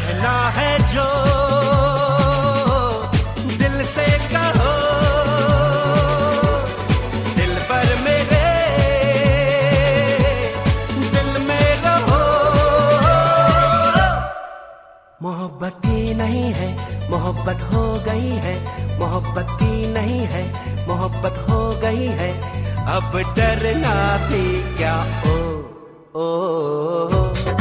कहना है जो दिल से कहो, दिल पर मेरे दिल में रहो। मोहब्बत की नहीं है, मोहब्बत हो गई है, मोहब्बत की नहीं है, मोहब्बत हो गई है। अब डरना भी क्या, ओ ओ, ओ।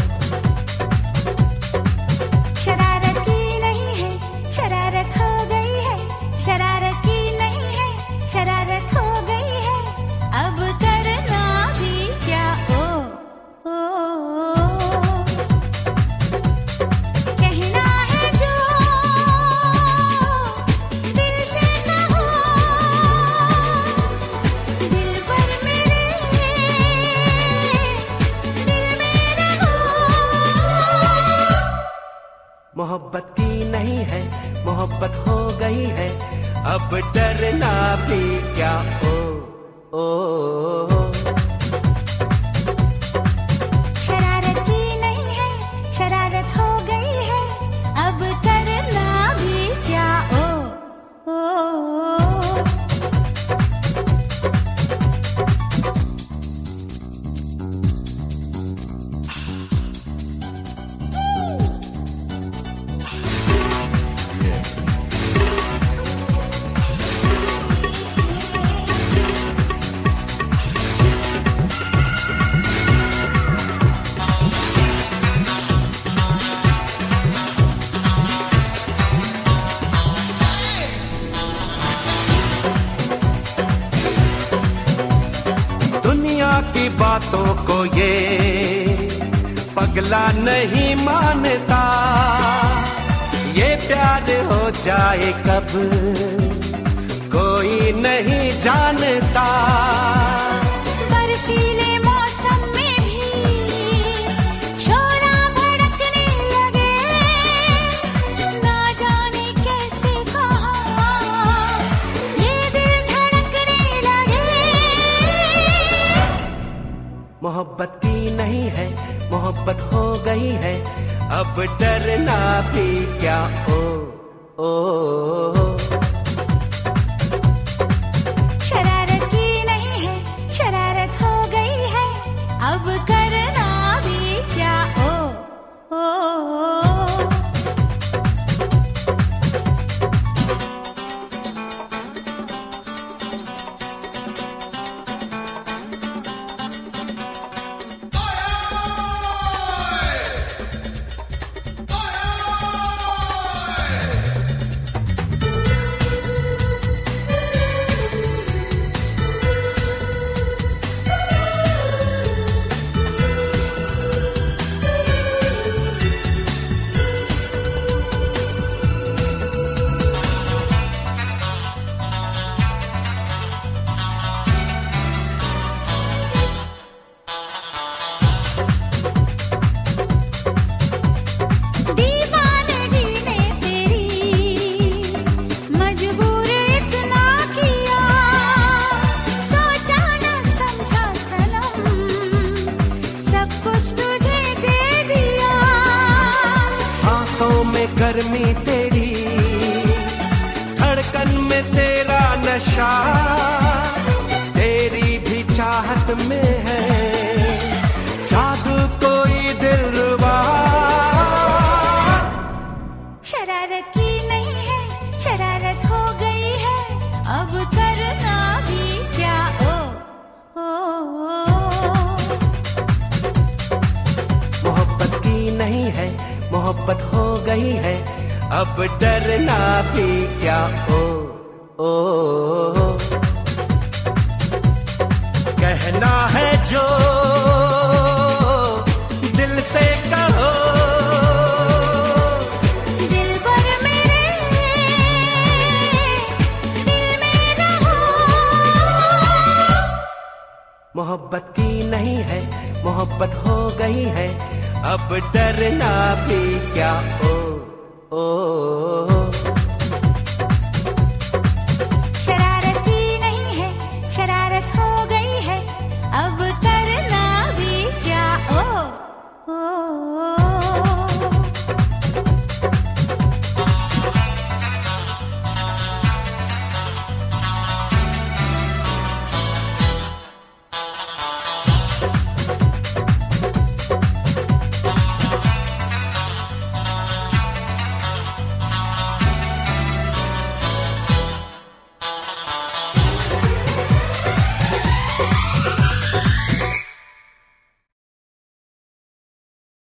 शरारत की नहीं है, शरारत हो गई है, शरारत की नहीं है, शरारत हो गई है। अब करना भी क्या, ओ ओ, ओ। कहना है जो दिल से कहो, दिल पर मेरे दिल में रहो। मोहब्बत की नहीं है, मोहब्बत हो गई है। अब डरना भी क्या, ओ ओ, ओ। शरारत की नहीं है, शरारत हो गई है। अब करना भी क्या, ओ ओ, ओ। दुनिया की बातों को ये पगला नहीं मानता, ये प्यार हो जाए कब कोई नहीं जानता। बरसीले मौसम में भी शोला भड़कने लगे, ना जाने कैसे कहाँ ये दिल धड़कने लगे। मोहब्बत की नहीं है, मोहब्बत हो गई है। अब डरना भी क्या, ओ ओ, ओ। शरारत की नहीं है, शरारत हो गई है। अब करना भी क्या, ओ ओ, ओ। दीवानगी ने तेरी मजबूर इतना किया, सोचा न समझा सनम, सब कुछ तुझे दे दिया। सांसों में गर्मी तेरी, धड़कन में तेरा नशा, तेरी भी चाहत में है जादू कोई दिलरुबा। शरारत की नहीं है, शरारत हो गई है। अब करना भी क्या, ओ ओ, ओ। मोहब्बत की नहीं है, मोहब्बत हो गई है। अब डरना भी क्या, ओ ओ, ओ। कहना है जो दिल से कहो, दिल पर मेरे दिल में रहो। मोहब्बत की नहीं है, मोहब्बत हो गई है। अब डरना भी क्या, ओ ओ, ओ। शरारत की नहीं है, शरारत हो गई है। अब करना भी क्या, ओ ओ।